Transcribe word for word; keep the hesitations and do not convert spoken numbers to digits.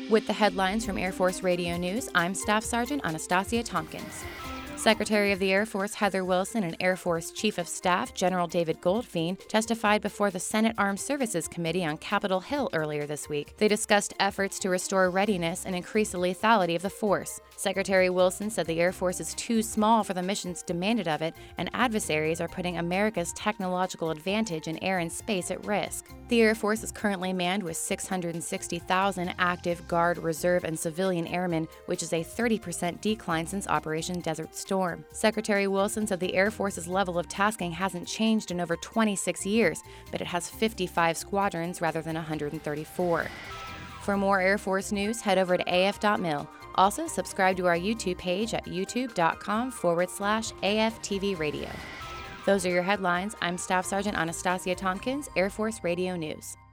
With the headlines from Air Force Radio News, I'm Staff Sergeant Anastasia Tompkins. Secretary of the Air Force Heather Wilson and Air Force Chief of Staff General David Goldfein testified before the Senate Armed Services Committee on Capitol Hill earlier this week. They discussed efforts to restore readiness and increase the lethality of the force. Secretary Wilson said the Air Force is too small for the missions demanded of it, and adversaries are putting America's technological advantage in air and space at risk. The Air Force is currently manned with six hundred sixty thousand active Guard, Reserve, and civilian airmen, which is a thirty percent decline since Operation Desert Storm. Secretary Wilson said the Air Force's level of tasking hasn't changed in over twenty-six years, but it has fifty-five squadrons rather than one hundred thirty-four. For more Air Force news, head over to A F dot mil. Also, subscribe to our YouTube page at youtube.com forward slash AFTV Radio. Those are your headlines. I'm Staff Sergeant Anastasia Tompkins, Air Force Radio News.